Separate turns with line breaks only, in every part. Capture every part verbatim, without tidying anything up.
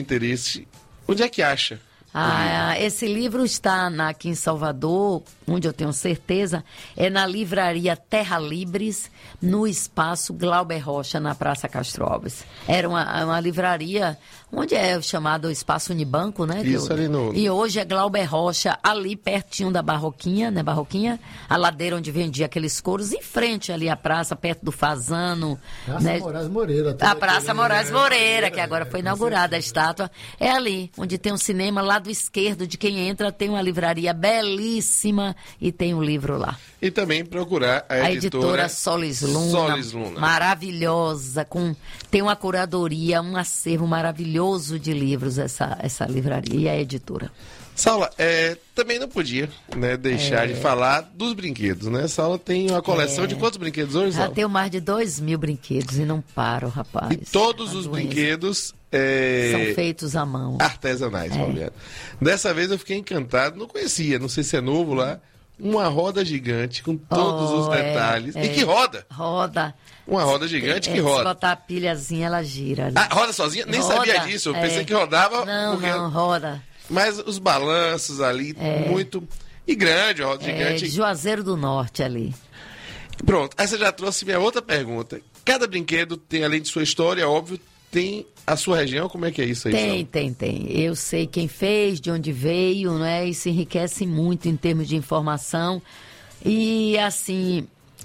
interesse, onde é que acha?
Ah, esse livro está na, aqui em Salvador, onde eu tenho certeza, é na livraria Terra Libres, no espaço Glauber Rocha, na Praça Castro Alves. Era uma, uma livraria onde é o chamado Espaço Unibanco, né?
Isso,
eu,
ali no...
E hoje é Glauber Rocha, ali pertinho da Barroquinha, né? Barroquinha, a ladeira onde vendia aqueles couros, em frente ali à praça, perto do Fazano.
Praça
né?
Moraes Moreira.
A Praça Moraes
é,
Moreira, que agora
é,
foi inaugurada a estátua. É ali, onde tem um cinema, lado esquerdo de quem entra, tem uma livraria belíssima e tem um livro lá.
E também procurar a editora,
a editora Solis Luna,
Solis Luna,
maravilhosa, com, tem uma curadoria, um acervo maravilhoso de livros, essa, essa livraria e a editora.
Saula, é, também não podia, né, deixar é. de falar dos brinquedos, né? Saula tem uma coleção é. de quantos brinquedos hoje, Saula?
Já tenho mais de dois mil brinquedos e não paro, rapaz.
E todos os doença. brinquedos... É...
são feitos à mão.
Artesanais, é. Dessa vez eu fiquei encantado, não conhecia, não sei se é novo lá, uma roda gigante com todos oh, os detalhes. É, e é. que roda!
Roda.
Uma roda gigante
é,
que roda.
Se botar a pilhazinha, ela gira. Ali.
Ah, roda sozinha? Nem
roda,
sabia disso, eu é. pensei que rodava.
Não,
porque...
não, roda.
Mas os balanços ali, é. muito... E grande, roda
é,
gigante.
De Juazeiro do Norte ali.
Pronto, aí você já trouxe minha outra pergunta. Cada brinquedo tem, além de sua história, óbvio, tem a sua região, como é que é isso aí?
Tem, tem, tem. Eu sei quem fez, de onde veio, né? Isso enriquece muito em termos de informação. E, assim,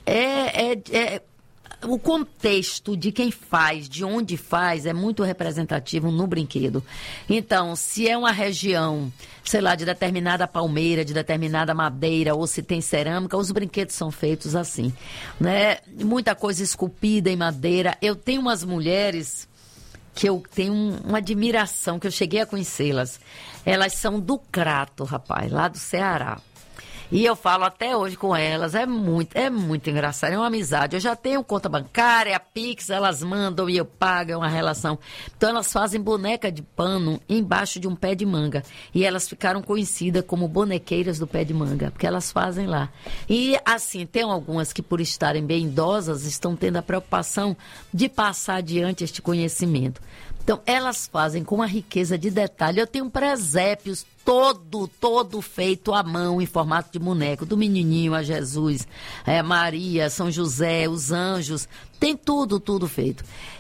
é, é, é, o contexto de quem faz, de onde faz, é muito representativo no brinquedo. Então, se é uma região, sei lá, de determinada palmeira, de determinada madeira, ou se tem cerâmica, os brinquedos são feitos assim, né? Muita coisa esculpida em madeira. Eu tenho umas mulheres... que eu tenho um, uma admiração, que eu cheguei a conhecê-las. Elas são do Crato, rapaz, lá do Ceará. E eu falo até hoje com elas, é muito, é muito engraçado, é uma amizade. Eu já tenho conta bancária, a Pix, elas mandam e eu pago, é uma relação. Então elas fazem boneca de pano embaixo de um pé de manga. E elas ficaram conhecidas como bonequeiras do pé de manga, porque elas fazem lá. E assim, tem algumas que por estarem bem idosas, estão tendo a preocupação de passar adiante este conhecimento. Então, elas fazem com uma riqueza de detalhe. Eu tenho presépios todo, todo feito à mão, em formato de boneco, do menininho a Jesus, é, Maria, São José, os anjos, tem tudo, tudo feito.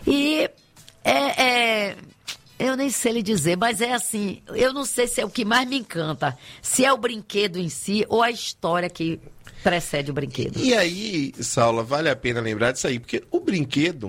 E é, é, eu nem sei lhe dizer, mas é assim, eu não sei se é o que mais me encanta, se é o brinquedo em si ou a história que precede o brinquedo.
E aí, Saula, vale a pena lembrar disso aí, porque o brinquedo...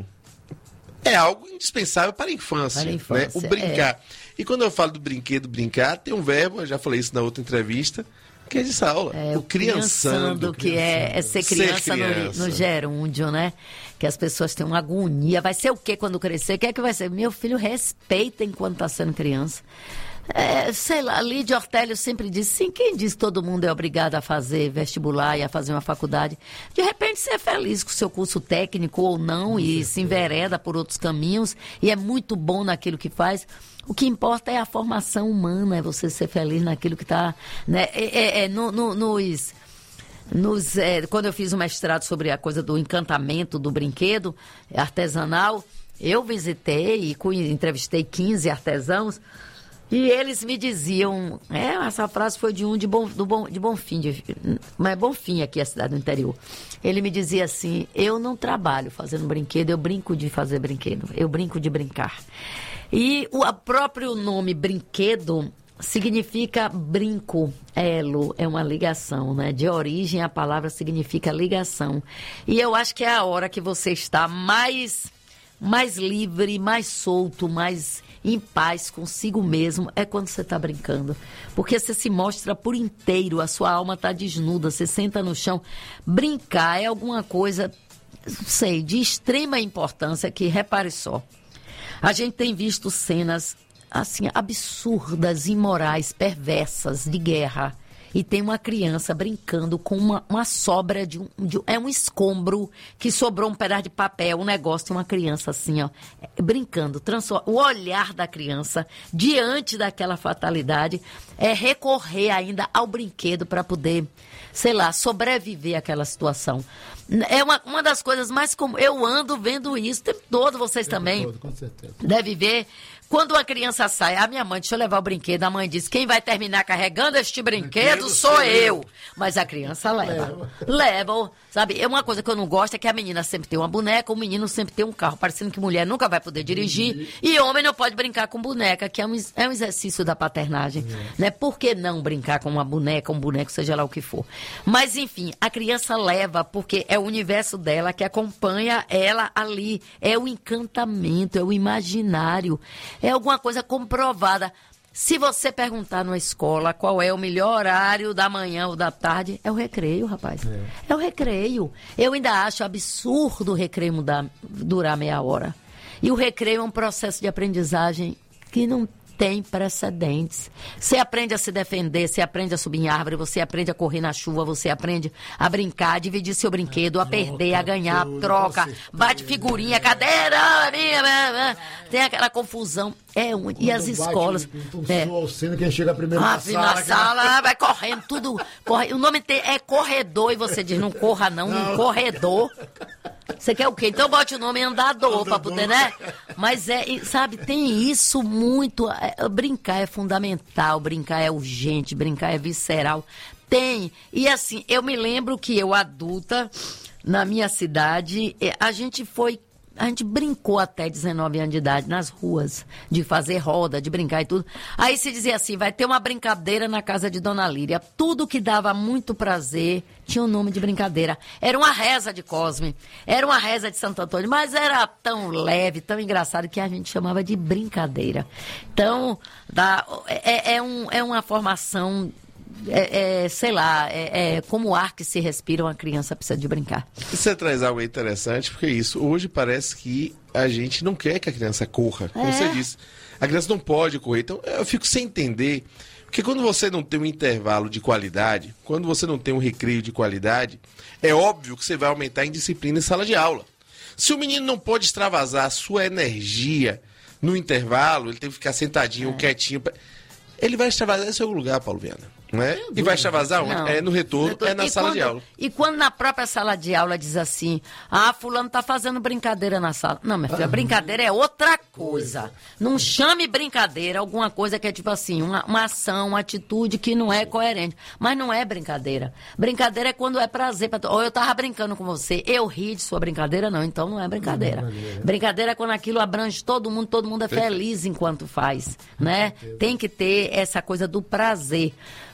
é algo indispensável para a infância,
para a infância,
né? O brincar.
É.
E quando eu falo do brinquedo brincar, tem um verbo, eu já falei isso na outra entrevista, que é de Saula.
É,
o criançando.
Que é, é ser criança, ser criança. No, no gerúndio, né? Que as pessoas têm uma agonia. Vai ser o quê quando crescer? O que é que vai ser? Meu filho, respeita enquanto está sendo criança. É, sei lá, Lídia Ortélio sempre disse, sim, quem diz que todo mundo é obrigado a fazer vestibular e a fazer uma faculdade? De repente você é feliz com o seu curso técnico ou não e se envereda por outros caminhos e é muito bom naquilo que faz. O que importa é a formação humana, é você ser feliz naquilo que está... Né? É, é, é, no, no, nos... Nos, é, quando eu fiz o mestrado sobre a coisa do encantamento do brinquedo artesanal, eu visitei e entrevistei quinze artesãos. E eles me diziam, é, essa frase foi de um de, bom, do bom, de Bonfim, de, mas é Bonfim aqui, a cidade do interior. Ele me dizia assim, eu não trabalho fazendo brinquedo, eu brinco de fazer brinquedo, eu brinco de brincar. E o próprio nome brinquedo significa brinco, elo, é uma ligação, né? De origem a palavra significa ligação. E eu acho que é a hora que você está mais, mais livre, mais solto, mais... em paz consigo mesmo, é quando você está brincando. Porque você se mostra por inteiro, a sua alma está desnuda, você senta no chão. Brincar é alguma coisa, não sei, de extrema importância que, repare só, a gente tem visto cenas, assim, absurdas, imorais, perversas, de guerra. E tem uma criança brincando com uma, uma sobra de um, de um... É um escombro que sobrou um pedaço de papel, um negócio, uma criança assim, ó, brincando. Transforma, o olhar da criança diante daquela fatalidade é recorrer ainda ao brinquedo para poder, sei lá, sobreviver àquela situação. É uma, uma das coisas mais comuns. Eu ando vendo isso o tempo todo, vocês também.
Todo, com certeza.
Deve ver Quando uma criança sai, a minha mãe, deixa eu levar o brinquedo, a mãe diz, quem vai terminar carregando este brinquedo sou eu. Mas a criança leva. Leva, sabe? É uma coisa que eu não gosto é que a menina sempre tem uma boneca, o menino sempre tem um carro, parecendo que mulher nunca vai poder dirigir, e homem não pode brincar com boneca, que é um, é um exercício da paternagem, né? Por que não brincar com uma boneca, um boneco, seja lá o que for? Mas, enfim, a criança leva, porque é o universo dela que acompanha ela ali, é o encantamento, é o imaginário, é alguma coisa comprovada. Se você perguntar numa escola qual é o melhor horário da manhã ou da tarde, é o recreio, rapaz. É, é o recreio. Eu ainda acho absurdo o recreio mudar, durar meia hora. E o recreio é um processo de aprendizagem que não tem precedentes. Você aprende a se defender, você aprende a subir em árvore, você aprende a correr na chuva, você aprende a brincar, a dividir seu brinquedo, a perder, a ganhar, troca, bate figurinha, cadeira, tem aquela confusão. É um, e as escolas. É.
Quem chega primeiro
ah,
na sala,
na sala vai correndo, tudo. Corre, o nome é corredor, e você diz, não corra não, não. Um corredor. Você quer o quê? Então bote o nome andador, pra poder, né? Mas é, sabe, tem isso muito. É, brincar é fundamental, brincar é urgente, brincar é visceral. Tem. E assim, eu me lembro que eu, adulta, na minha cidade, a gente foi. A gente brincou até dezenove anos de idade nas ruas, de fazer roda, de brincar e tudo. Aí se dizia assim, vai ter uma brincadeira na casa de Dona Líria. Tudo que dava muito prazer tinha o nome de brincadeira. Era uma reza de Cosme, era uma reza de Santo Antônio, mas era tão leve, tão engraçado que a gente chamava de brincadeira. Então, dá, é, é, um, é uma formação... É, é, sei lá, é, é como o ar que se respira, uma criança precisa de brincar.
Você traz algo interessante, porque isso, hoje parece que a gente não quer que a criança corra, como é. Você disse. A criança não pode correr, então eu fico sem entender, porque quando você não tem um intervalo de qualidade, quando você não tem um recreio de qualidade, é óbvio que você vai aumentar a indisciplina em sala de aula. Se o menino não pode extravasar a sua energia no intervalo, ele tem que ficar sentadinho, é. quietinho, ele vai extravasar em seu lugar, Paulo Viana. Né? E vai extravasar onde? É no retorno, retorno, é na sala
quando,
de aula.
E quando na própria sala de aula diz assim, ah, fulano tá fazendo brincadeira na sala. Não, minha filha, ah, brincadeira é outra coisa. Não chame brincadeira alguma coisa que é tipo assim, uma, uma ação, uma atitude que não é coerente. Mas não é brincadeira. Brincadeira é quando é prazer. Pra... Ou eu tava brincando com você, eu ri de sua brincadeira, não. Então não é brincadeira. Não é brincadeira. Brincadeira é quando aquilo abrange todo mundo, todo mundo é feliz enquanto faz, né? Tem que ter essa coisa do prazer.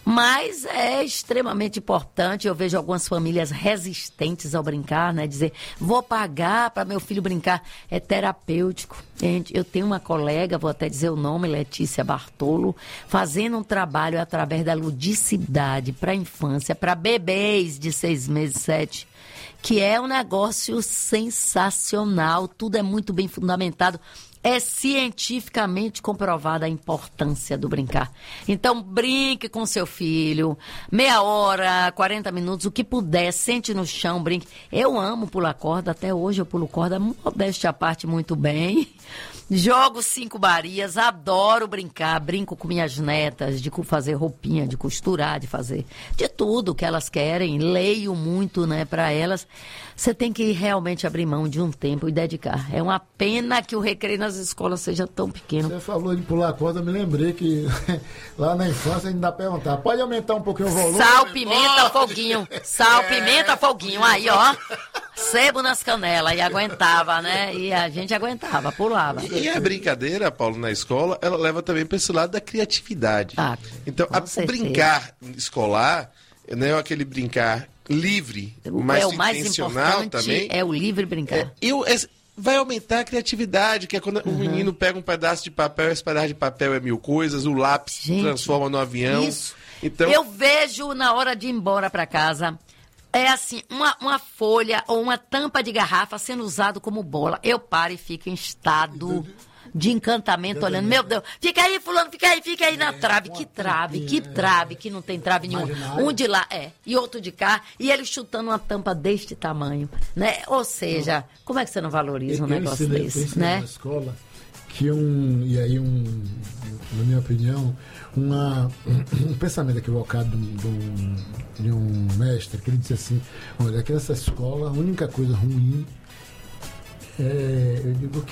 Mas é extremamente importante, eu vejo algumas famílias resistentes ao brincar, né? Dizer, vou pagar para meu filho brincar. É terapêutico. Gente, eu tenho uma colega, vou até dizer o nome, Letícia Bartolo, fazendo um trabalho através da ludicidade para a infância, para bebês de seis meses, sete, que é um negócio sensacional, tudo é muito bem fundamentado. É cientificamente comprovada a importância do brincar. Então, brinque com seu filho, meia hora, quarenta minutos, o que puder, sente no chão, brinque. Eu amo pular corda, até hoje eu pulo corda, modéstia à parte, muito bem. Jogo cinco barias, adoro brincar, brinco com minhas netas, de fazer roupinha, de costurar, de fazer de tudo que elas querem, leio muito, né, para elas. Você tem que realmente abrir mão de um tempo e dedicar. É uma pena que o recreio nas escolas seja tão pequeno.
Você falou de pular corda, eu me lembrei que lá na infância a gente dá pra perguntar, pode aumentar um pouquinho o volume?
Sal, pimenta, foguinho. Sal, pimenta, foguinho. Aí, ó. Sebo nas canelas e aguentava, né? E a gente aguentava, pulava.
E a brincadeira, Paulo, na escola, ela leva também para esse lado da criatividade. Ah, então, a, o brincar escolar, né, aquele brincar livre, mas
é, o mais
intencional
importante
também.
É o livre brincar.
É, eu, é, vai aumentar a criatividade, que é quando uhum. o menino pega um pedaço de papel, esse pedaço de papel é mil coisas, o lápis gente, transforma no avião.
Isso.
Então...
Eu vejo na hora de ir embora para casa... É assim, uma, uma folha ou uma tampa de garrafa sendo usado como bola. Eu paro e fico em estado de encantamento, olhando. Meu Deus, fica aí, fulano, fica aí, fica aí na trave. Que trave, que trave, que não tem trave nenhuma. Um de lá, é, e outro de cá, e ele chutando uma tampa deste tamanho, né? Ou seja, como é que você não valoriza um negócio desse, né?
Na escola, que um, e aí um, na minha opinião, uma, um pensamento equivocado de um, de um mestre, que ele disse assim, olha, aqui nessa escola a única coisa ruim é, eu digo o que é,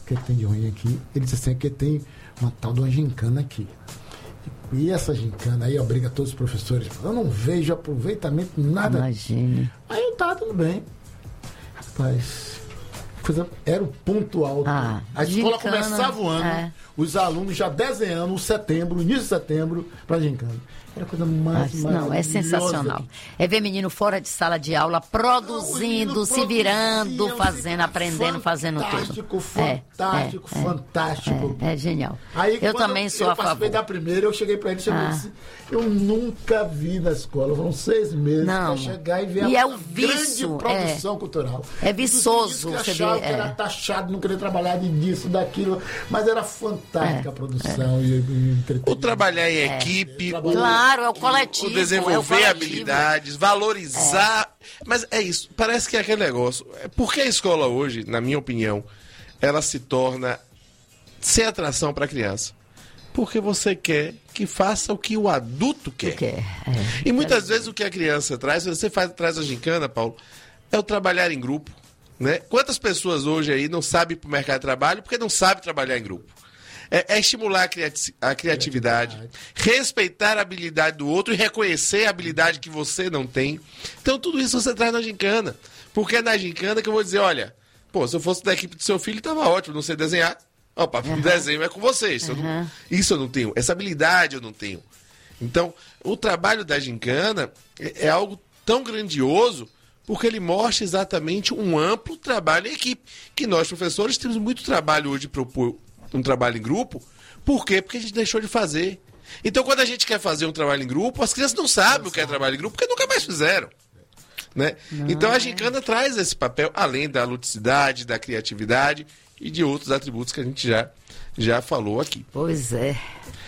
o que, que tem de ruim aqui? Ele disse assim, que tem uma tal de uma gincana aqui. E essa gincana aí obriga todos os professores. Eu não vejo aproveitamento, nada.
Imagine.
Aí eu tava tudo bem. Rapaz, coisa, era o ponto alto.
Ah,
a escola
gincana,
começava o ano,
é.
os alunos já desenhando o setembro, início de setembro, para gincana. Era a coisa mais
Mas, não, é sensacional. É ver menino fora de sala de aula, produzindo, não, se virando, fazendo, aprendendo, fazendo tudo.
Fantástico, fantástico,
é, é,
fantástico.
É, é genial.
Aí,
eu também
eu,
sou
eu
a favor.
Eu participei da primeira, eu cheguei para ele e ah. disse, eu nunca vi na escola, foram seis meses para chegar e ver
e
a
é o vício,
grande produção
é,
cultural.
É viçoso.
Que achava que era taxado, não queria trabalhar disso, daquilo, mas era fantástica
é,
a produção.
É.
E, e
o trabalhar em é. equipe,
o, claro, é o coletivo.
O desenvolver é o habilidades, valorizar. É. Mas é isso, parece que é aquele negócio. Por que a escola hoje, na minha opinião, ela se torna sem atração para a criança? Porque você quer que faça o que o adulto quer.
quer. É.
E muitas vezes o que a criança traz, você faz, traz a gincana, Paulo, é o trabalhar em grupo. Né? Quantas pessoas hoje aí não sabem ir para o mercado de trabalho porque não sabem trabalhar em grupo? É, é estimular a, criati a criatividade, respeitar a habilidade do outro e reconhecer a habilidade que você não tem. Então tudo isso você traz na gincana. Porque é na gincana que eu vou dizer, olha, pô, se eu fosse da equipe do seu filho, estava ótimo, não sei desenhar. Opa, uhum. O desenho é com vocês. Isso, uhum. eu não, isso eu não tenho. Essa habilidade eu não tenho. Então, o trabalho da gincana é, é algo tão grandioso porque ele mostra exatamente um amplo trabalho em equipe. Que nós, professores, temos muito trabalho hoje de propor um trabalho em grupo. Por quê? Porque a gente deixou de fazer. Então, quando a gente quer fazer um trabalho em grupo, as crianças não sabem o que é trabalho em grupo porque nunca mais fizeram. Né? Então, a gincana é. traz esse papel, além da ludicidade, da criatividade e de outros atributos que a gente já, já falou aqui.
Pois é.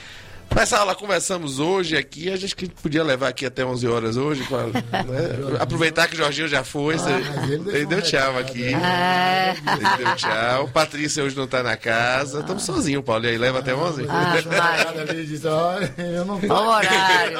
Nessa aula conversamos hoje aqui, a gente podia levar aqui até onze horas hoje, pra, né? Aproveitar que o Jorginho já foi, ah, você, ele, ele deu tchau aqui. Ah. Ele deu tchau. Patrícia hoje não está na casa, estamos ah. sozinhos, Paulo, e aí leva ah, até onze?
Ah,
eu não tô.
O horário.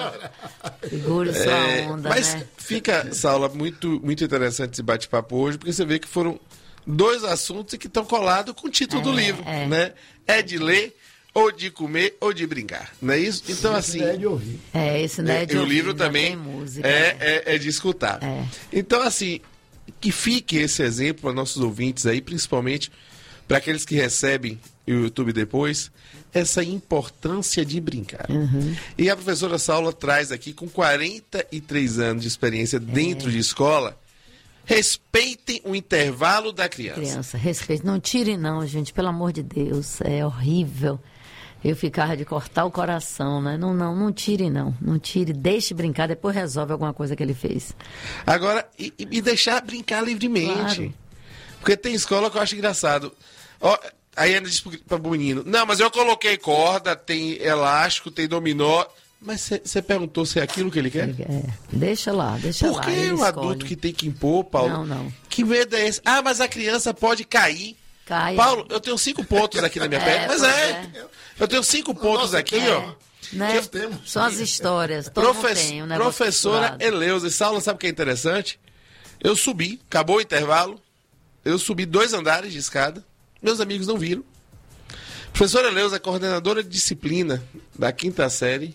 Segure sua é, onda,
mas
né?
Fica, Saula, muito, muito interessante esse bate-papo hoje, porque você vê que foram dois assuntos que estão colados com o título é, do livro,
é.
né? É de ler, ou de comer, ou de brincar. Não é isso? Então,
esse
assim...
é de ouvir.
É, esse não é de
e
ouvir.
O livro também
música,
é, é, é de escutar.
É.
Então, assim, que fique esse exemplo para nossos ouvintes aí, principalmente para aqueles que recebem o YouTube depois, essa importância de brincar.
Uhum.
E a professora Saula traz aqui, com quarenta e três anos de experiência dentro é. de escola, respeitem o intervalo da criança.
Criança, respeite. Não tire não, gente, pelo amor de Deus. É horrível. Eu ficava de cortar o coração, né? Não, não, não tire não. Não tire, deixe brincar, depois resolve alguma coisa que ele fez.
Agora, e, e deixar brincar livremente.
Claro.
Porque tem escola que eu acho engraçado. Ó, aí Ana diz para o menino, não, mas eu coloquei corda, tem elástico, tem dominó. Mas você perguntou se é aquilo que ele quer?
É, deixa lá, deixa
Por
lá.
Por que o adulto que tem que impor, Paulo?
Não, não.
Que medo é esse? Ah, mas a criança pode cair.
Cai.
Paulo, eu tenho cinco pontos aqui na minha
é,
perna. Mas é.
é.
Eu tenho cinco pontos Nossa, aqui,
é.
ó.
Né? São as histórias. Todo
Profe
tem um
professora Eleusa. E Saula, sabe o que é interessante? Eu subi, acabou o intervalo. Eu subi dois andares de escada. Meus amigos não viram. Professora Eleusa, coordenadora de disciplina da quinta série,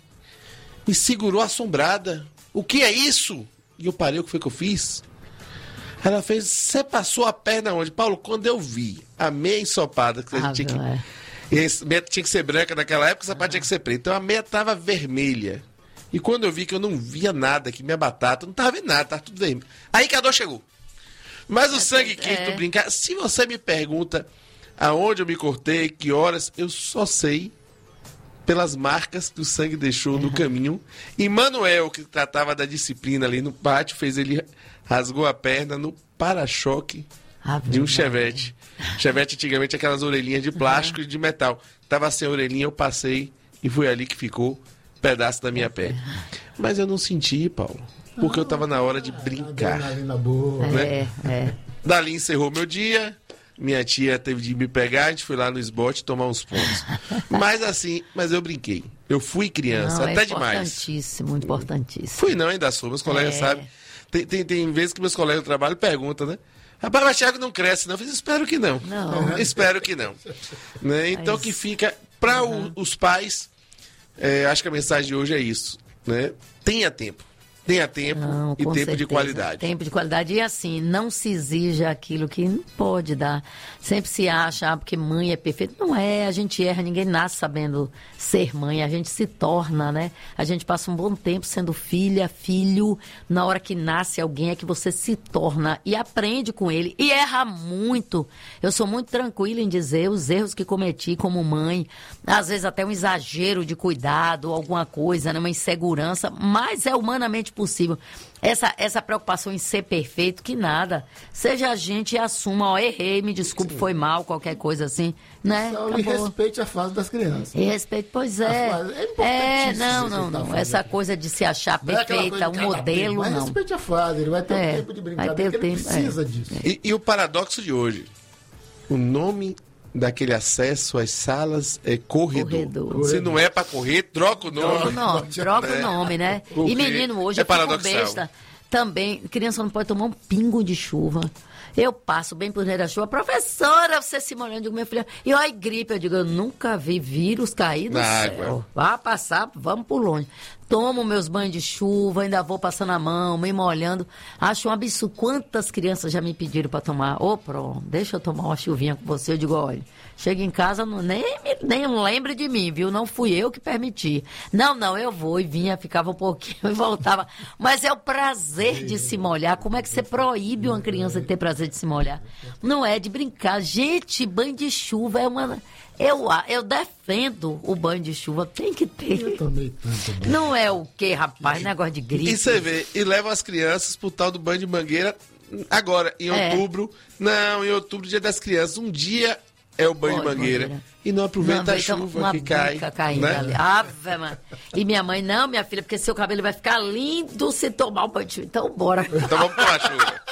me segurou assombrada. O que é isso? E eu parei, o que foi que eu fiz? Ela fez, você passou a perna onde? Paulo, quando eu vi a meia ensopada, que a gente
ah,
tinha que...
É.
Esse, meia tinha que ser branca naquela época, essa parte tinha que ser preta. Então a meia estava vermelha. E quando eu vi que eu não via nada, que minha batata, não estava vendo nada, estava tudo vermelho. Aí que a dor chegou. Mas o é, sangue quente do brincar, se você me pergunta aonde eu me cortei, que horas, eu só sei pelas marcas que o sangue deixou no caminho. E Manuel, que tratava da disciplina ali no pátio, fez ele rasgou a perna no para-choque ah, de um Chevette. Chevette antigamente aquelas orelhinhas de plástico e uhum. de metal. Tava sem orelhinha, eu passei e foi ali que ficou um pedaço da minha perna. Mas eu não senti, Paulo, porque eu tava na hora de brincar.
Boa,
né?
É, é.
Dali encerrou meu dia. Minha tia teve de me pegar, a gente foi lá no esbote tomar uns pontos. Mas assim, mas eu brinquei. Eu fui criança,
não,
até
é
demais.
Importantíssimo, importantíssimo.
Fui não, ainda sou. Meus colegas é. sabem. Tem, tem, tem vezes que meus colegas do trabalho perguntam, né? Rapaz, mas Thiago não cresce, não. Eu fiz, espero que não.
Não.
Uhum. Espero que não. Né? Então, mas... que fica para uhum. os pais, é, acho que a mensagem de hoje é isso. Né? Tenha tempo. Tenha tempo não, e tempo certeza. de qualidade.
Tempo de qualidade. E assim, não se exija aquilo que não pode dar. Sempre se acha, ah, porque mãe é perfeita. Não é, a gente erra, ninguém nasce sabendo ser mãe. A gente se torna, né? A gente passa um bom tempo sendo filha, filho. Na hora que nasce alguém é que você se torna e aprende com ele. E erra muito. Eu sou muito tranquila em dizer os erros que cometi como mãe. Às vezes até um exagero de cuidado, alguma coisa, né? Uma insegurança. Mas é humanamente possível. Essa, essa preocupação em ser perfeito, que nada. Seja a gente e assuma, ó, errei, me desculpe, Sim. foi mal, qualquer coisa assim, né?
Só e respeite a fase das crianças.
E respeite, pois é. É, é não, não, não. Tá essa coisa de se achar perfeita, um modelo,
mas
não.
Mas respeite a fase, ele vai ter é, um tempo de brincadeira, porque ele precisa é. disso.
E, e o paradoxo de hoje, o nome daquele acesso às salas é corredor. corredor. Se não é para correr, troca o nome.
Troca o nome, troca é. o nome, né? Porque e menino, hoje é eu fico besta. Também, criança não pode tomar um pingo de chuva. Eu passo bem por dentro da chuva. Professora, você se molhando, eu digo, minha filha. E olha, gripe, eu digo, eu nunca vi vírus cair do Na céu. Água. Vá passar, vamos por longe. Tomo meus banhos de chuva, ainda vou passando a mão, me molhando. Acho um absurdo. Quantas crianças já me pediram para tomar? Ô, oh, pronto, deixa eu tomar uma chuvinha com você. Eu digo, olha, chega em casa, não, nem, nem lembre de mim, viu? Não fui eu que permiti. Não, não, eu vou. E vinha, ficava um pouquinho e voltava. Mas é o prazer de se molhar. Como é que você proíbe uma criança de ter prazer de se molhar? Não é de brincar. Gente, banho de chuva é uma... Eu, eu defendo o banho de chuva, tem que ter.
Eu tomei tanto.
Não é o quê, rapaz? Negócio de gripe.
E você vê, e leva as crianças pro tal do banho de mangueira agora, em é. outubro. Não, em outubro, dia das crianças. Um dia é o banho Oi, de mangueira. mangueira. E não aproveita não, a chuva uma que cai.
Caindo né? ali. Ave, mano. E minha mãe, não, minha filha, porque seu cabelo vai ficar lindo se tomar o banho de chuva. Então, bora.
Então vamos tomar chuva.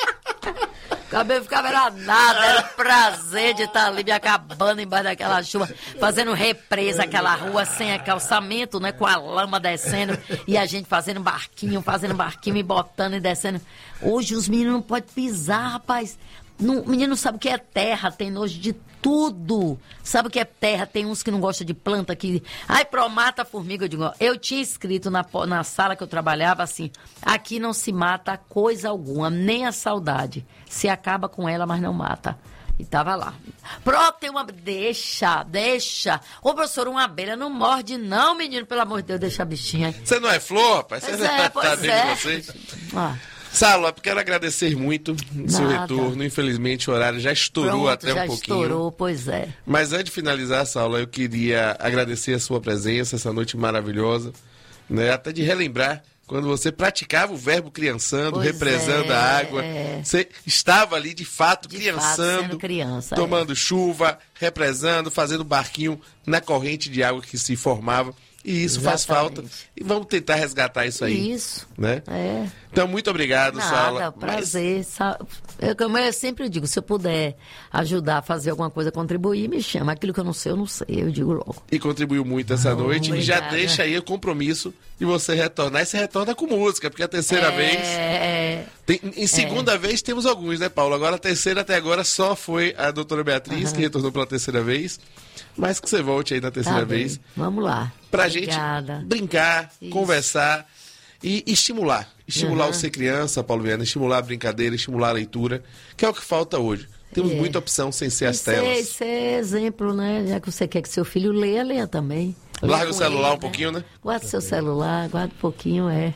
O cabelo ficava era nada, era prazer de estar ali me acabando embaixo daquela chuva, fazendo represa, aquela rua sem calçamento, né, com a lama descendo, e a gente fazendo barquinho, fazendo barquinho e botando e descendo. Hoje os meninos não podem pisar, rapaz. O menino não sabe o que é terra, tem nojo de tudo. Sabe o que é terra? Tem uns que não gostam de planta, que... Ai, promata a formiga. Eu digo, ó, eu tinha escrito na, na sala que eu trabalhava assim, aqui não se mata coisa alguma, nem a saudade. Se acaba com ela, mas não mata. E tava lá. Pronto, tem uma... Deixa, deixa. Ô, professor, uma abelha não morde não, menino, pelo amor de Deus, deixa a bichinha.
Você não é flor, rapaz?
Pois
Você
é,
tá
pois é.
Você. Ah. Sala, quero agradecer muito o seu retorno. Infelizmente o horário já estourou. Pronto, até
já
um pouquinho.
Estourou, pois é.
Mas antes de finalizar essa aula, eu queria agradecer a sua presença, essa noite maravilhosa, né? Até de relembrar quando você praticava o verbo criançando, pois represando é, a água. É. Você estava ali de fato de criançando,
fato, criança,
tomando
é.
chuva, represando, fazendo barquinho na corrente de água que se formava. E isso Exatamente. faz falta. E vamos tentar resgatar isso aí.
Isso.
Né?
É.
Então, muito obrigado,
Nada,
Sala.
prazer. Mas... Eu, como eu sempre digo, se eu puder ajudar a fazer alguma coisa, contribuir, me chama. Aquilo que eu não sei, eu não sei. Eu digo logo.
E contribuiu muito essa oh, noite. Obrigada. E já deixa aí o compromisso de você retornar. E você retorna com música, porque a terceira
é...
vez... Tem, em segunda é. vez temos alguns, né, Paulo? Agora a terceira até agora só foi a doutora Beatriz, uhum. que retornou pela terceira vez. Mas que você volte aí na terceira tá vez.
Vamos lá.
Pra
Obrigada.
gente brincar, Isso. conversar e estimular. Estimular uhum. o ser criança, Paulo Viana, estimular a brincadeira, estimular a leitura, que é o que falta hoje. Temos é. muita opção sem ser e as ser, telas.
Ser exemplo, né? Já que você quer que seu filho leia, leia também.
Larga leia o celular
ele,
um pouquinho, né?
Guarda o seu celular, guarda um pouquinho, é.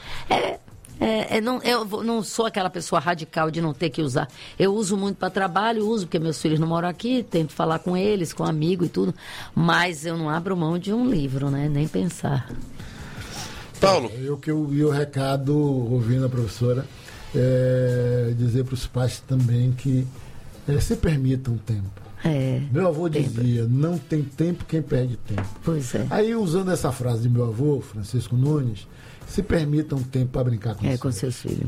É. É, é, não, eu não sou aquela pessoa radical de não ter que usar. Eu uso muito para trabalho, uso porque meus filhos não moram aqui, tento falar com eles, com amigo e tudo, mas eu não abro mão de um livro, né? Nem pensar.
Paulo.
Eu que eu vi o recado, ouvindo a professora, é, dizer para os pais também que é, se permitam tempo.
É,
meu avô
tempo.
dizia, não tem tempo quem perde tempo.
Pois é.
Aí, usando essa frase de meu avô, Francisco Nunes, se permitam tempo para brincar com,
é, com seus filhos.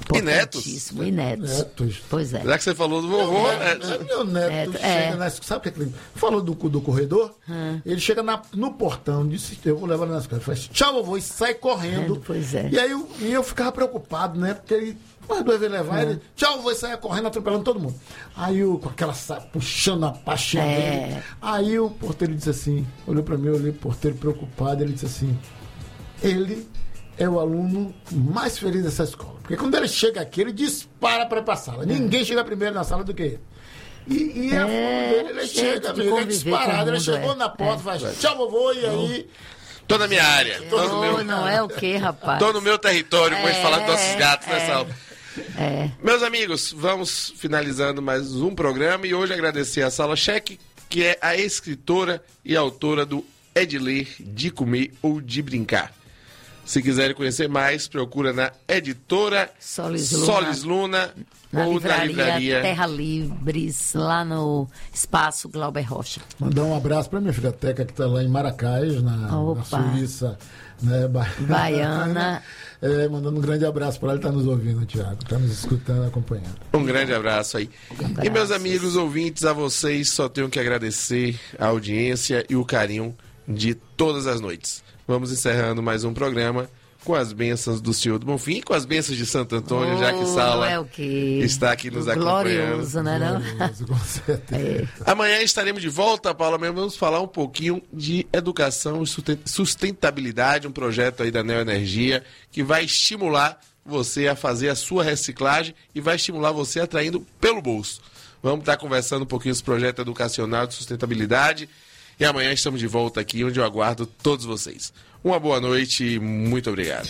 E netos?
E netos.
Netos.
Pois é.
Já que você falou do vovô...
É, é, meu neto,
neto
chega
é.
na, sabe o que é que ele falou do, do corredor? Hum. Ele chega na, no portão, disse, eu vou levar ele nas casas. Faz, tchau, vovô, e sai correndo.
É, pois é.
E aí eu, e eu ficava preocupado, né? Porque ele, mas duas vezes levar, hum. ele, tchau, vovô, e saia correndo, atropelando todo mundo. Aí eu, com aquela puxando a pastinha
é.
dele. Aí o porteiro disse assim, olhou pra mim, eu olhei o porteiro preocupado, ele disse assim, ele é o aluno mais feliz dessa escola. Porque quando ele chega aqui, ele dispara para ir para a sala. É. Ninguém chega primeiro na sala do que ele. E, e é, a dele, ele chega, de ele é disparado. Ele chegou é. na porta, é. faz tchau, vovô, e aí...
Tô na minha área. Tô
oh,
no meu...
Não é o quê, rapaz?
Tô no meu território, como é. a gente fala dos nossos gatos
é.
nessa aula.
É.
Meus amigos, vamos finalizando mais um programa e hoje agradecer a Sala Cheque, que é a escritora e autora do É de Ler, de Comer ou de Brincar. Se quiserem conhecer mais, procura na editora
Solis Luna,
Solis Luna
na
ou
livraria
na livraria
Terra Livres, lá no Espaço Glauber Rocha.
Mandar um abraço para minha filha Teca, que está lá em Maracás, na, na Suíça, né, ba...
Baiana.
É, mandando um grande abraço para ela, ele está nos ouvindo, Tiago, está nos escutando, acompanhando.
Um grande abraço aí. Um e meus amigos ouvintes, a vocês só tenho que agradecer a audiência e o carinho de todas as noites. Vamos encerrando mais um programa com as bênçãos do Senhor do Bonfim, com as bênçãos de Santo Antônio, oh, já que Sala é o quê? está aqui nos acompanhando.
Glorioso, né, não?
Glorioso, com certeza.
É. Amanhã estaremos de volta, Paula, vamos falar um pouquinho de educação e sustentabilidade, um projeto aí da Neoenergia que vai estimular você a fazer a sua reciclagem e vai estimular você atraindo pelo bolso. Vamos estar conversando um pouquinho desse projeto educacional de sustentabilidade. E amanhã estamos de volta aqui, onde eu aguardo todos vocês. Uma boa noite e muito obrigado.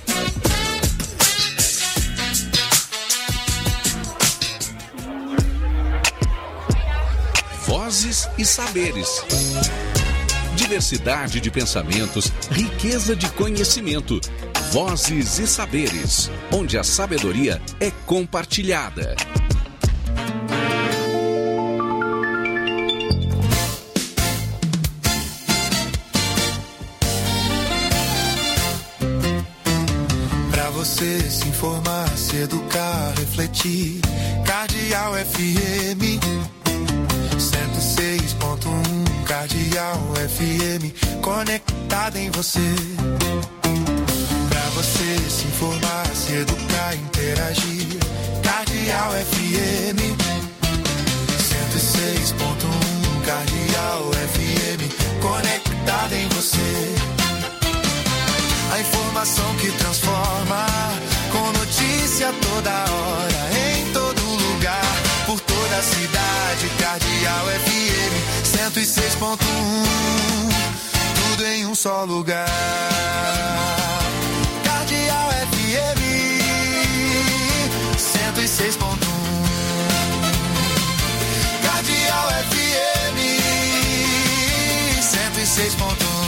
Vozes e saberes. Diversidade de pensamentos, riqueza de conhecimento. Vozes e saberes, onde a sabedoria é compartilhada.
Você se informar, se educar, refletir. Cardeal F M cento e seis ponto um. Cardeal F M conectada em você. Pra você se informar, se educar, interagir. Cardeal F M cento e seis ponto um. Cardeal F M conectada em você. A informação que transforma, com notícia toda hora, em todo lugar, por toda a cidade. Cardeal F M cento e seis ponto um, tudo em um só lugar. Cardeal F M cento e seis ponto um, Cardeal F M cento e seis ponto um.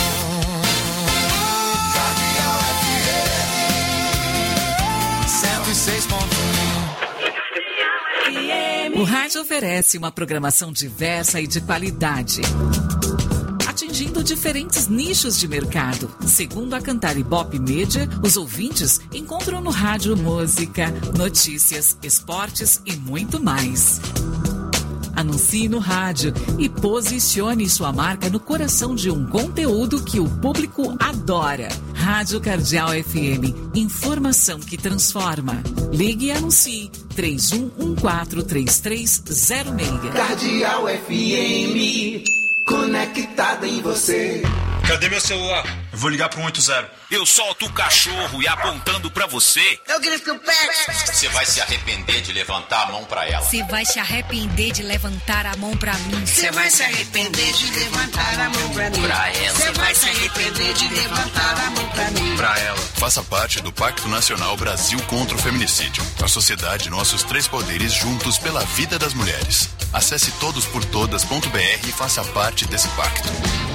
O rádio oferece uma programação diversa e de qualidade, atingindo diferentes nichos de mercado. Segundo a Cantar Ibope Media, os ouvintes encontram no rádio música, notícias, esportes e muito mais. Anuncie no rádio e posicione sua marca no coração de um conteúdo que o público adora. Rádio Cardeal F M, informação que transforma. Ligue e anuncie três um um quatro, três três zero seis.
Cardeal F M, conectada em você.
Cadê meu celular? Eu vou ligar pro um oito zero.
Eu solto o cachorro e apontando pra você.
Eu grito o pé.
Você vai se arrepender de levantar a mão pra ela.
Você vai se arrepender de levantar a mão pra mim. Você vai se arrepender de levantar a mão pra mim.
Pra ela.
Você vai se arrepender de levantar a mão pra mim.
Pra ela.
Faça parte do Pacto Nacional Brasil contra o Feminicídio. A sociedade, nossos três poderes juntos pela vida das mulheres. Acesse todos por todas ponto b r e faça parte desse pacto.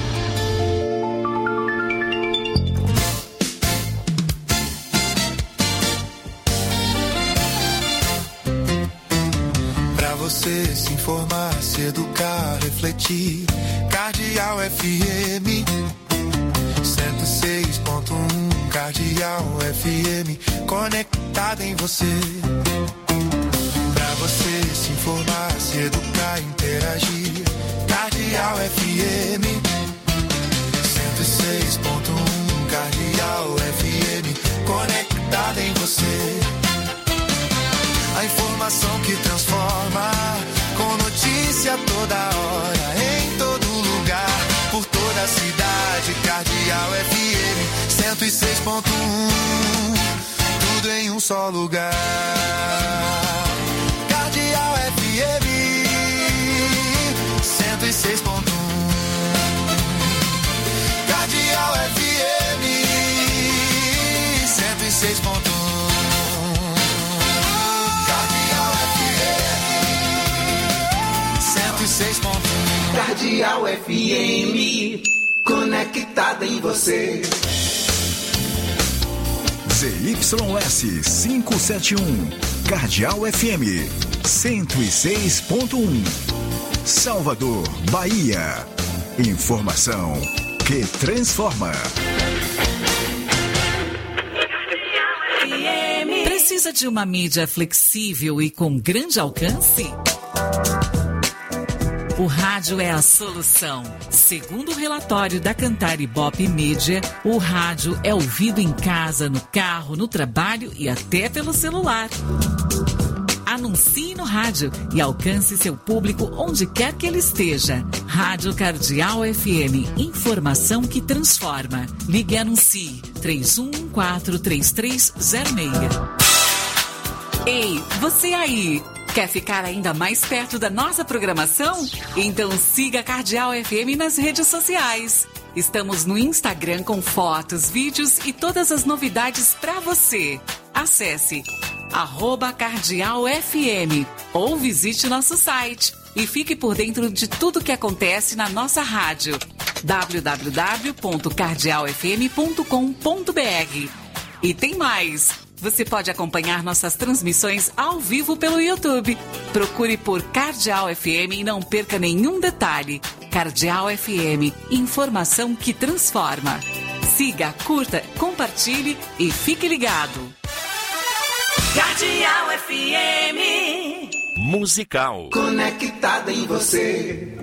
Você se informar, se educar, refletir. Cardeal F M cento e seis ponto um. Cardeal F M, conectada em você. Pra você se informar, se educar, interagir. Cardeal F M cento e seis ponto um, Cardeal F M, conectada em você. A informação que transforma, com notícia toda hora, em todo lugar, por toda a cidade. Cardeal F M cento e seis ponto um, tudo em um só lugar. Cardeal F M cento e seis ponto um, Cardeal F M cento e seis ponto um. Cardeal F M, conectada em você.
Z Y S quinhentos e setenta e um, Cardeal F M cento e seis ponto um, Salvador, Bahia. Informação que transforma.
Precisa de uma mídia flexível e com grande alcance? O rádio é a solução. Segundo o relatório da Cantar Ibope Mídia, o rádio é ouvido em casa, no carro, no trabalho e até pelo celular. Anuncie no rádio e alcance seu público onde quer que ele esteja. Rádio Cardeal F M, informação que transforma. Ligue e anuncie três um um quatro, três três zero seis. Ei, você aí! Quer ficar ainda mais perto da nossa programação? Então siga a Cardeal F M nas redes sociais. Estamos no Instagram com fotos, vídeos e todas as novidades para você. Acesse arroba Cardeal F M ou visite nosso site e fique por dentro de tudo que acontece na nossa rádio. w w w ponto cardeal f m ponto com ponto b r. E tem mais! Você pode acompanhar nossas transmissões ao vivo pelo YouTube. Procure por Cardeal F M e não perca nenhum detalhe. Cardeal F M, informação que transforma. Siga, curta, compartilhe e fique ligado.
Cardeal F M
Musical, conectada em você.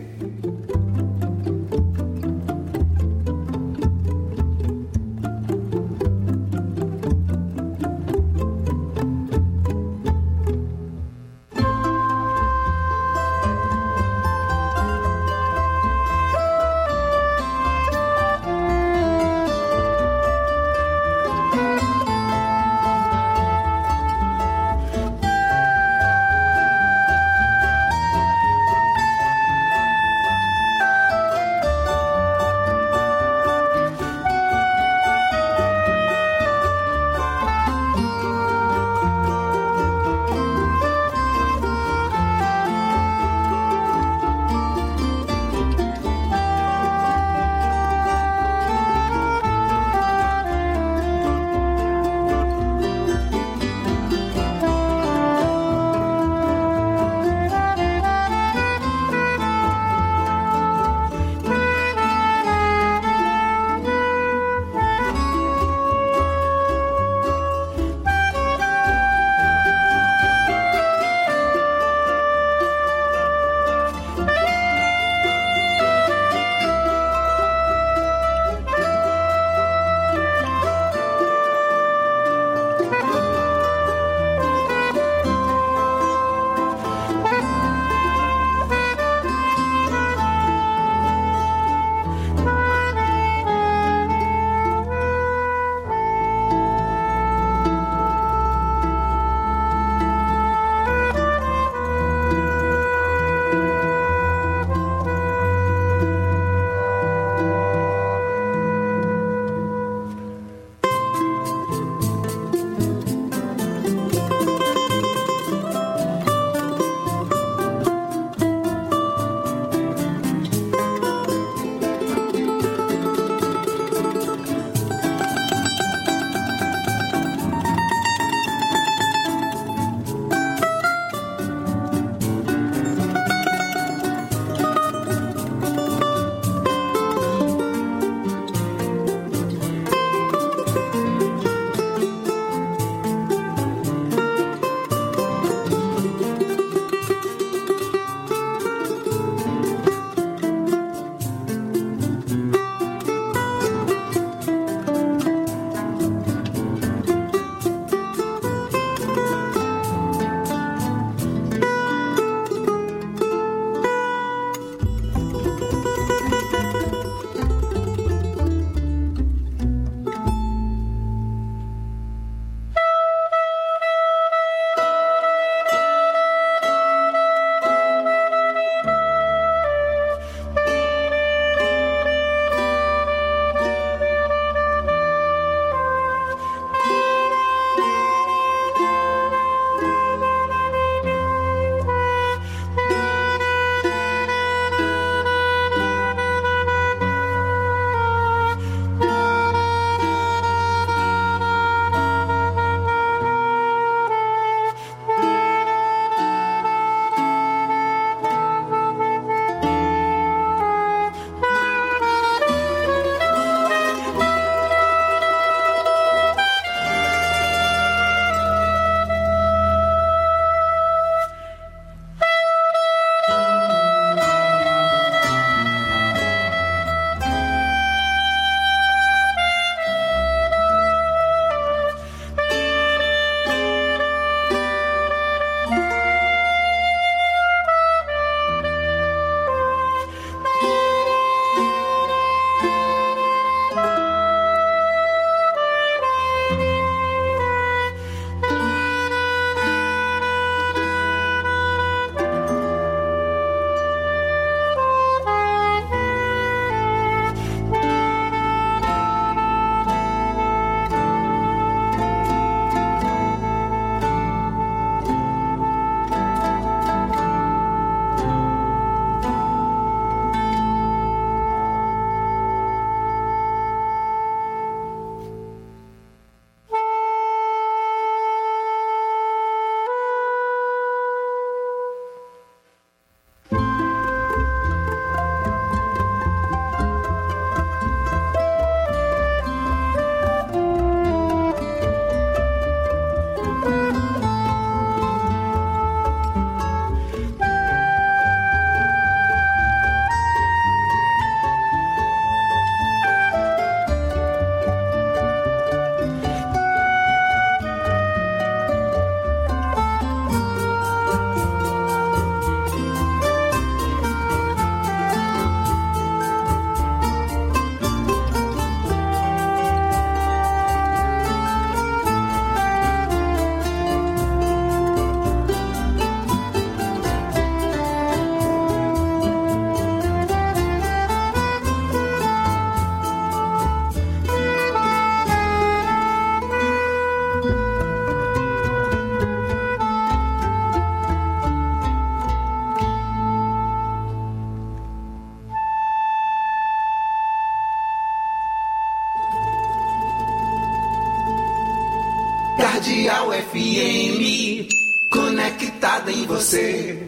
Cardeal F M, conectada em você.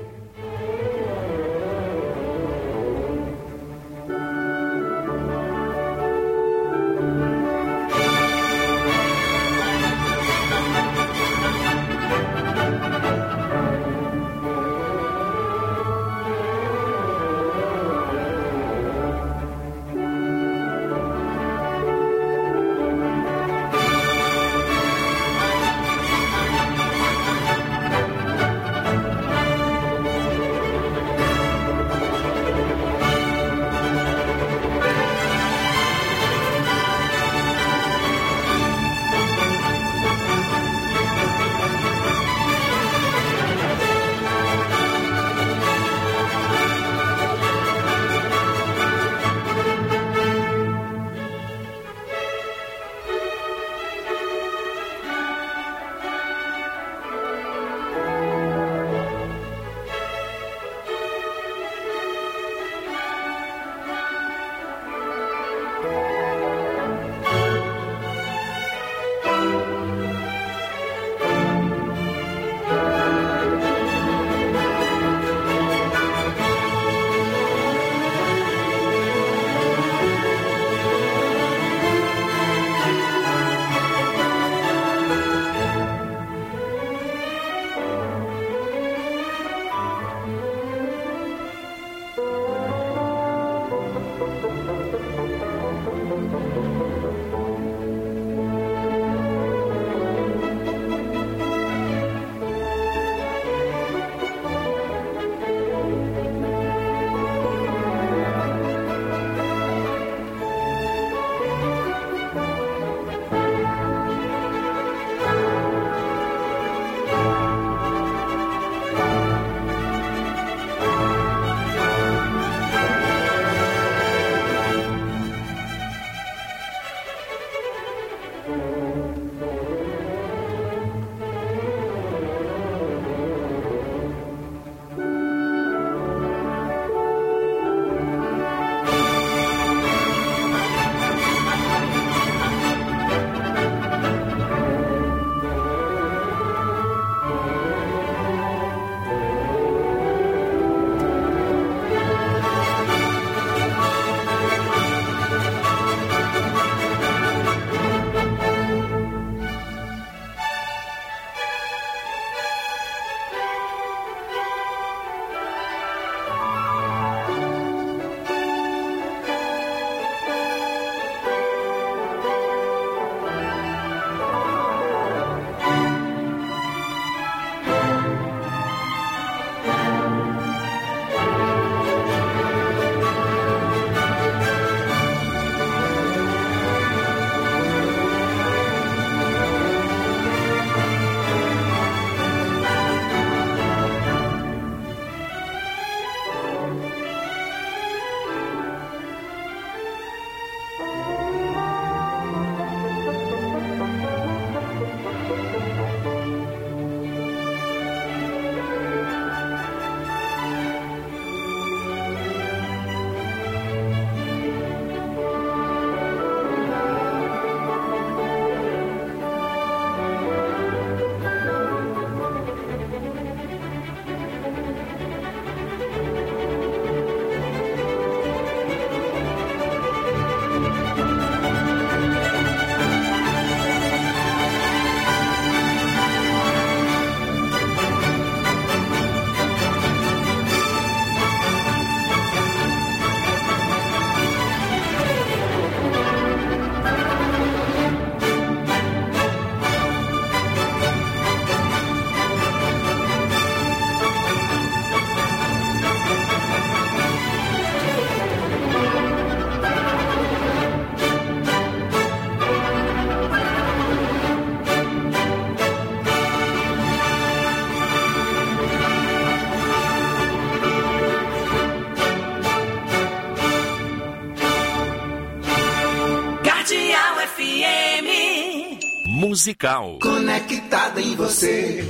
Musical.
Conectada em você.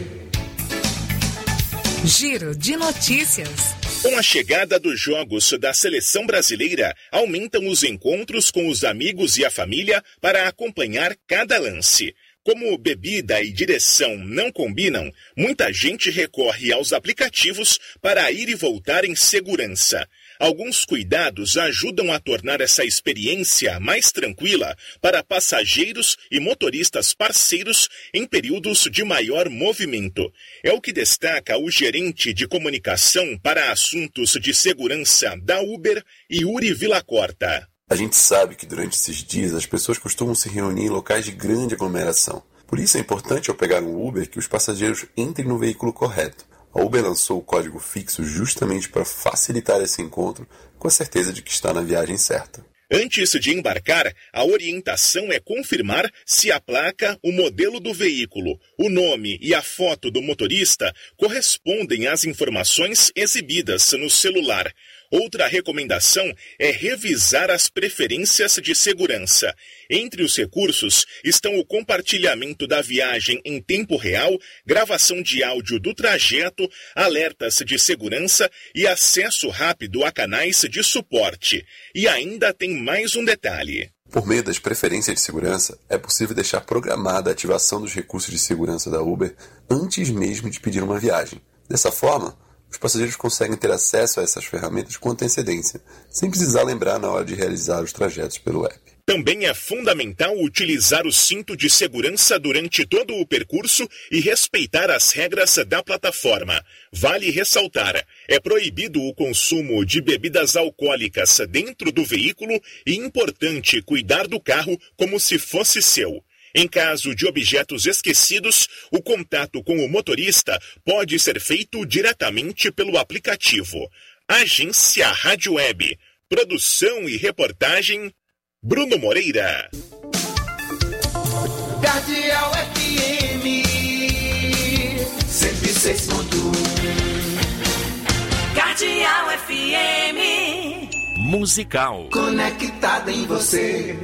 Giro de notícias.
Com a chegada dos jogos da seleção brasileira, aumentam os encontros com os amigos e a família para acompanhar cada lance. Como bebida e direção não combinam, muita gente recorre aos aplicativos para ir e voltar em segurança. Alguns cuidados ajudam a tornar essa experiência mais tranquila para passageiros e motoristas parceiros em períodos de maior movimento. É o que destaca o gerente de comunicação para assuntos de segurança da Uber, Yuri Villacorta.
A gente sabe que durante esses dias as pessoas costumam se reunir em locais de grande aglomeração. Por isso é importante ao pegar um Uber que os passageiros entrem no veículo correto. A Uber lançou o código fixo justamente para facilitar esse encontro com a certeza de que está na viagem certa.
Antes de embarcar, a orientação é confirmar se a placa, o modelo do veículo, o nome e a foto do motorista correspondem às informações exibidas no celular. Outra recomendação é revisar as preferências de segurança. Entre os recursos estão o compartilhamento da viagem em tempo real, gravação de áudio do trajeto, alertas de segurança e acesso rápido a canais de suporte. E ainda tem mais um detalhe.
Por meio das preferências de segurança, é possível deixar programada a ativação dos recursos de segurança da Uber antes mesmo de pedir uma viagem. Dessa forma, os passageiros conseguem ter acesso a essas ferramentas com antecedência, sem precisar lembrar na hora de realizar os trajetos pelo app.
Também é fundamental utilizar o cinto de segurança durante todo o percurso e respeitar as regras da plataforma. Vale ressaltar, é proibido o consumo de bebidas alcoólicas dentro do veículo e importante cuidar do carro como se fosse seu. Em caso de objetos esquecidos, o contato com o motorista pode ser feito diretamente pelo aplicativo. Agência Rádio Web. Produção e reportagem, Bruno Moreira.
Cardeal F M cento e seis ponto um.
Cardeal F M
Musical.
Conectada em você.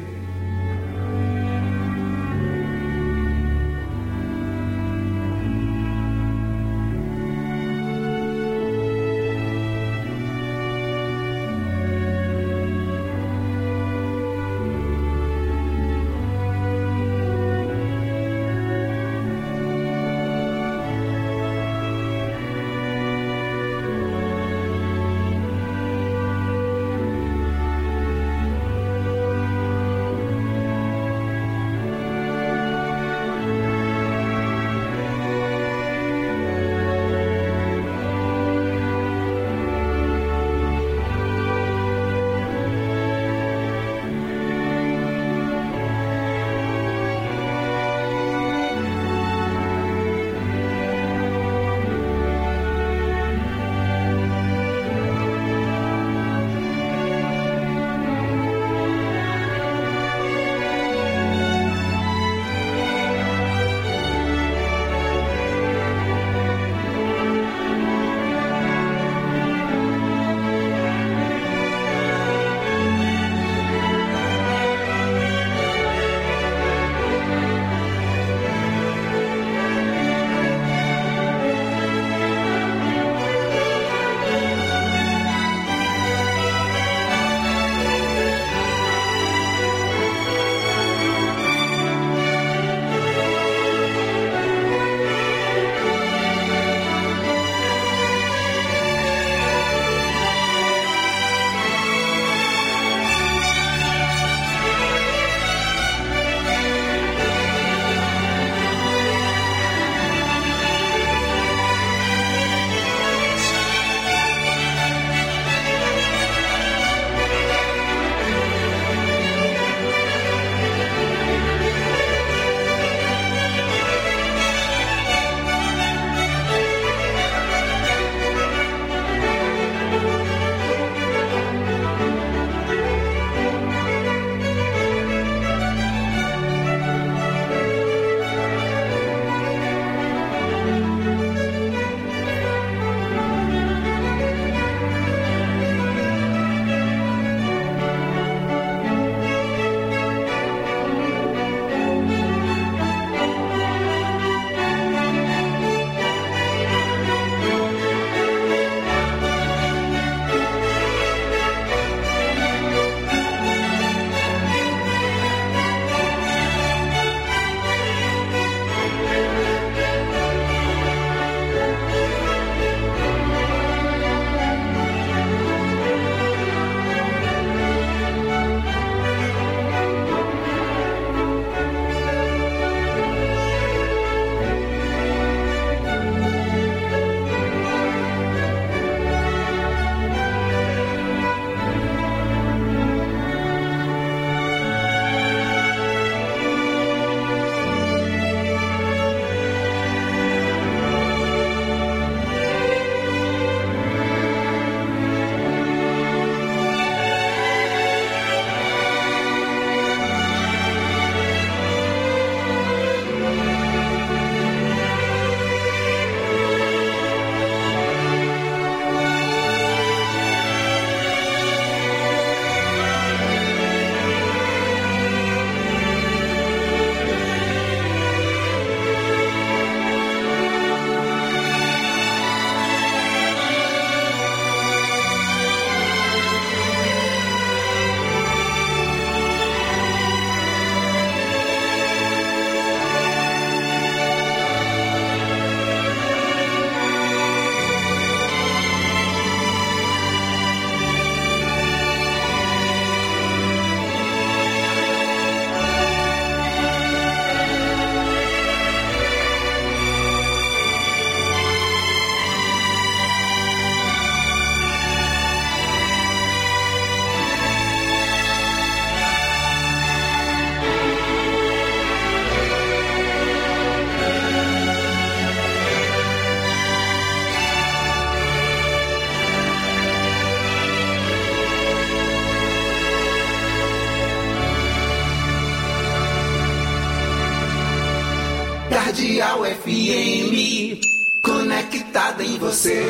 Cardeal F M, conectada em você.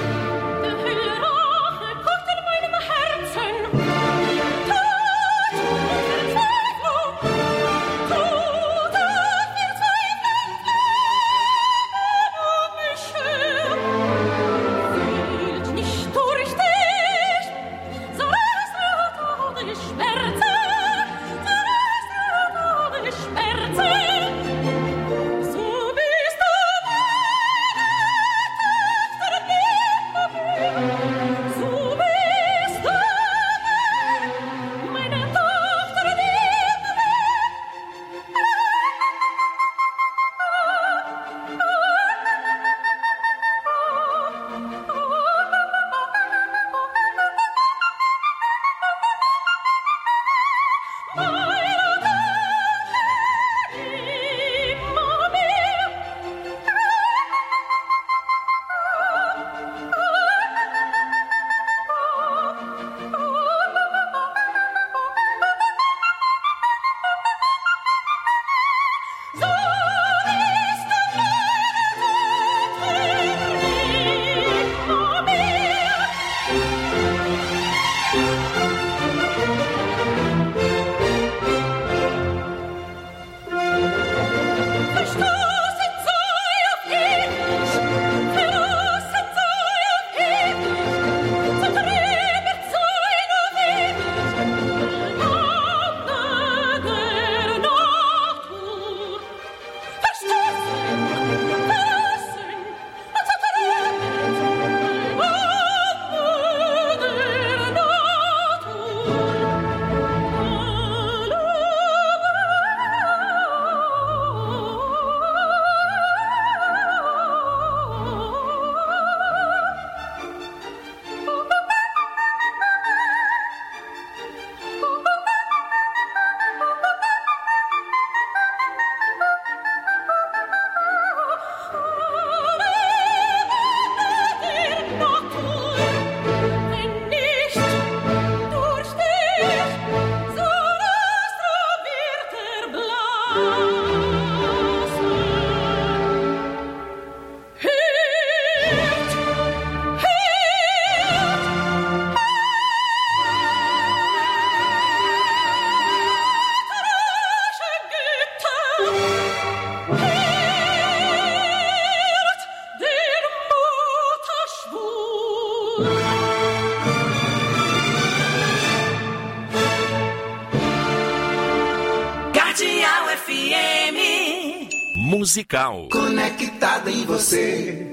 Musical.
Conectada em você.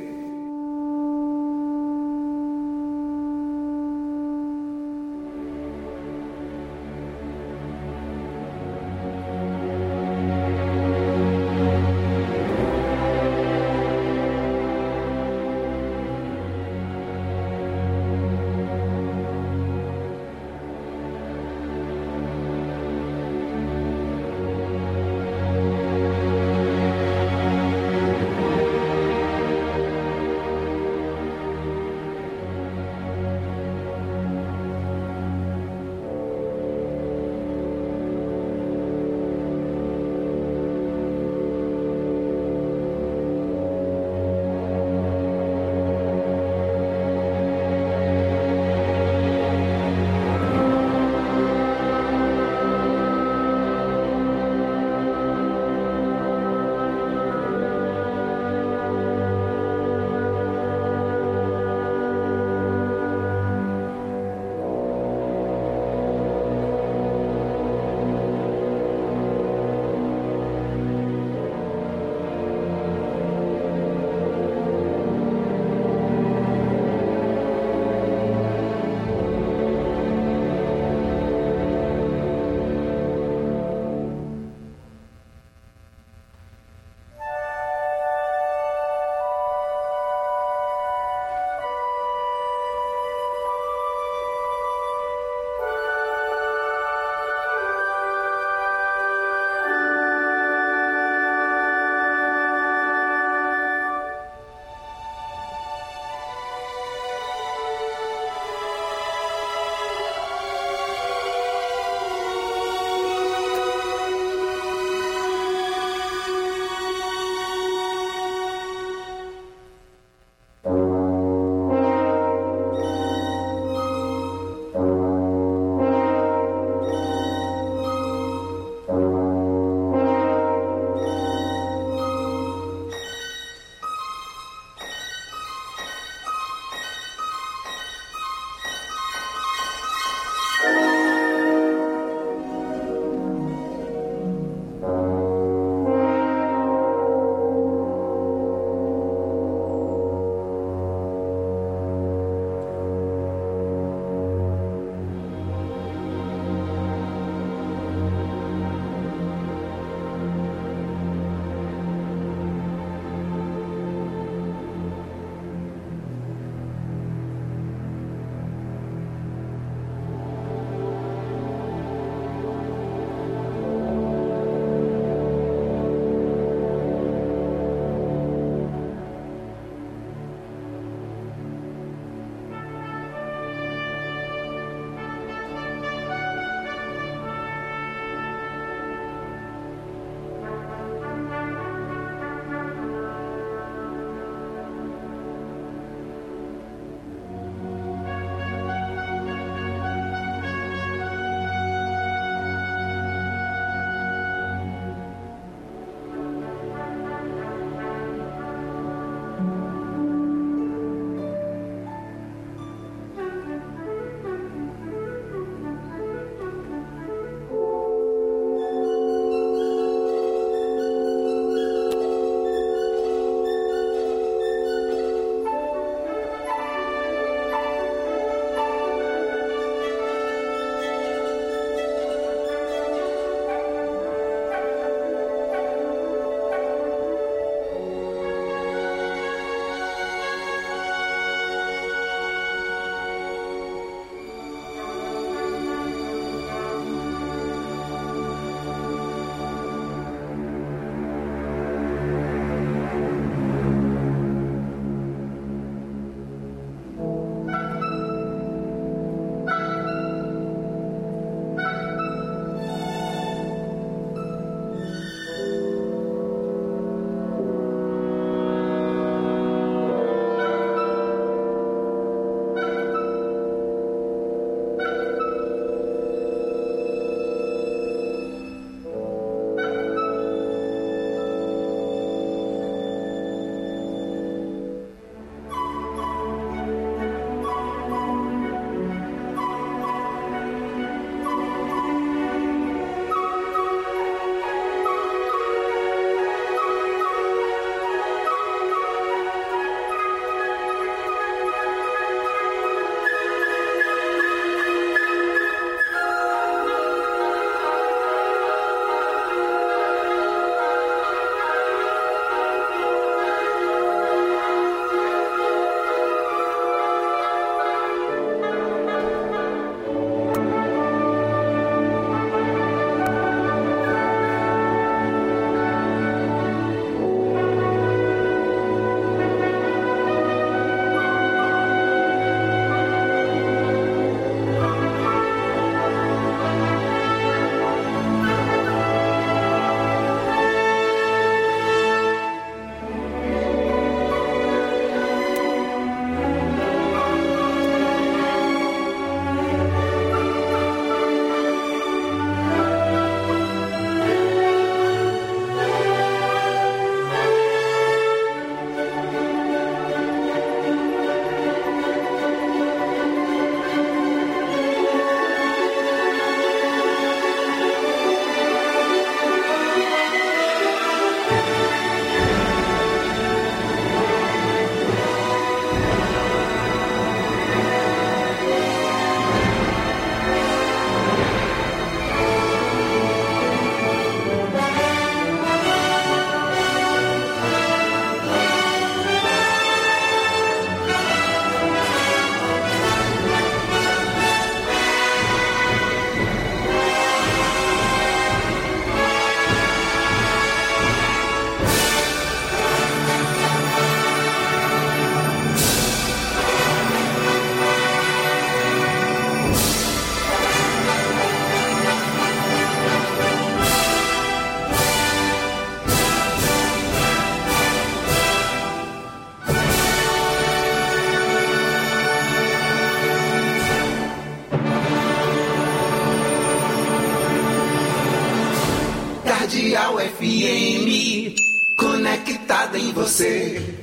Cardeal F M, conectada em você.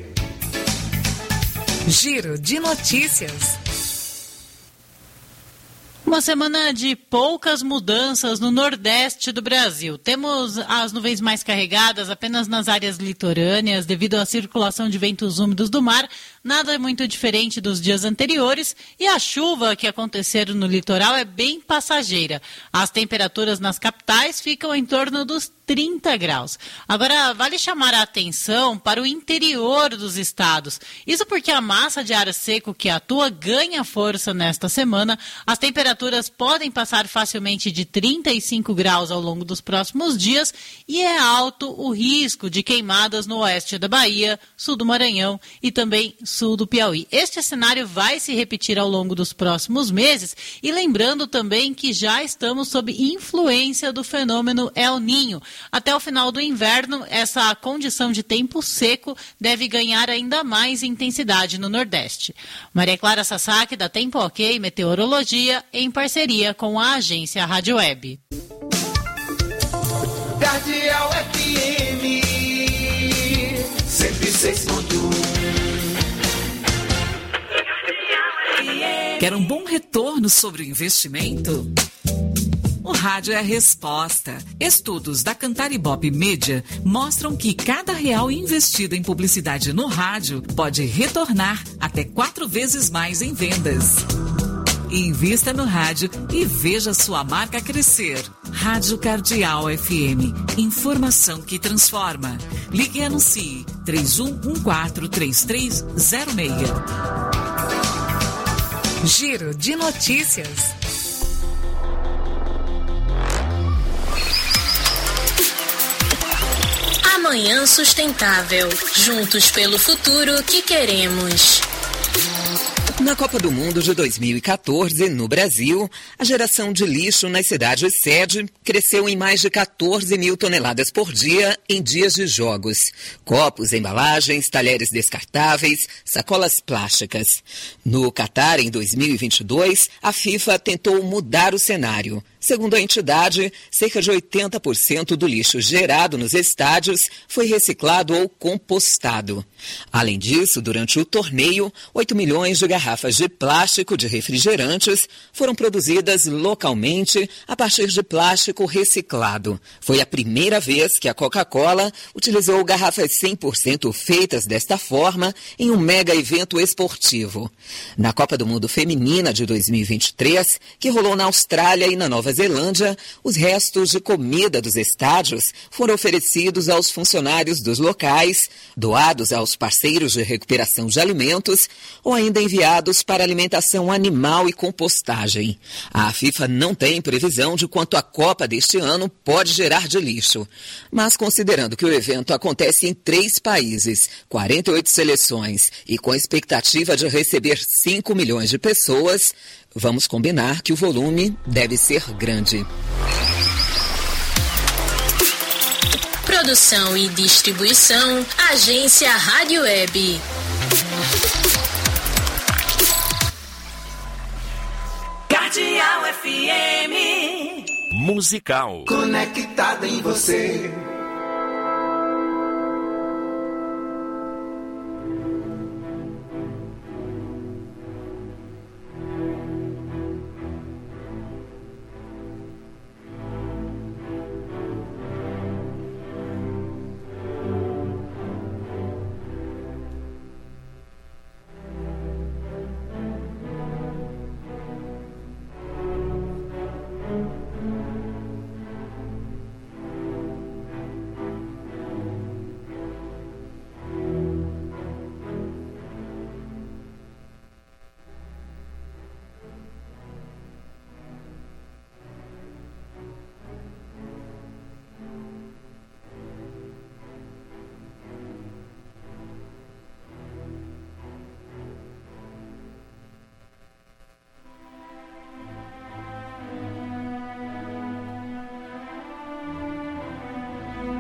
Giro de notícias.
Uma semana de poucas mudanças no Nordeste do Brasil. Temos as nuvens mais carregadas apenas nas áreas litorâneas devido à circulação de ventos úmidos do mar. Nada muito diferente dos dias anteriores e a chuva que aconteceram no litoral é bem passageira. As temperaturas nas capitais ficam em torno dos trinta graus. Agora, vale chamar a atenção para o interior dos estados. Isso porque a massa de ar seco que atua ganha força nesta semana. As temperaturas podem passar facilmente de trinta e cinco graus ao longo dos próximos dias e é alto o risco de queimadas no oeste da Bahia, sul do Maranhão e também sul do Piauí. Este cenário vai se repetir ao longo dos próximos meses e lembrando também que já estamos sob influência do fenômeno El Niño. Até o final do inverno, essa condição de tempo seco deve ganhar ainda mais intensidade no Nordeste. Maria Clara Sasaki, da Tempo Ok Meteorologia, em parceria com a agência Rádio Web.
Cardeal F M cento e seis ponto um.
Quer um bom retorno sobre o investimento? O rádio é a resposta. Estudos da Cantar Ibope Media mostram que cada real investido em publicidade no rádio pode retornar até quatro vezes mais em vendas. Invista no rádio e veja sua marca crescer. Rádio Cardeal F M. Informação que transforma. Ligue e anuncie três um um quatro três três zero seis.
Giro de notícias. Amanhã Sustentável. Juntos pelo futuro que queremos.
Na Copa do Mundo de dois mil e quatorze, no Brasil, a geração de lixo nas cidades sede cresceu em mais de quatorze mil toneladas por dia em dias de jogos. Copos, embalagens, talheres descartáveis, sacolas plásticas. No Catar, em dois mil e vinte e dois, a FIFA tentou mudar o cenário. Segundo a entidade, cerca de oitenta por cento do lixo gerado nos estádios foi reciclado ou compostado. Além disso, durante o torneio, oito milhões de garrafas de plástico de refrigerantes foram produzidas localmente a partir de plástico reciclado. Foi a primeira vez que a Coca-Cola utilizou garrafas cem por cento feitas desta forma em um mega evento esportivo. Na Copa do Mundo Feminina de dois mil e vinte e três, que rolou na Austrália e na Nova Zelândia, os restos de comida dos estádios foram oferecidos aos funcionários dos locais, doados aos parceiros de recuperação de alimentos ou ainda enviados para alimentação animal e compostagem. A FIFA não tem previsão de quanto a Copa deste ano pode gerar de lixo, mas considerando que o evento acontece em três países, quarenta e oito seleções e com expectativa de receber cinco milhões de pessoas, vamos combinar que o volume deve ser grande.
Produção e distribuição, Agência Rádio Web.
Cardeal F M.
Musical.
Conectada em você.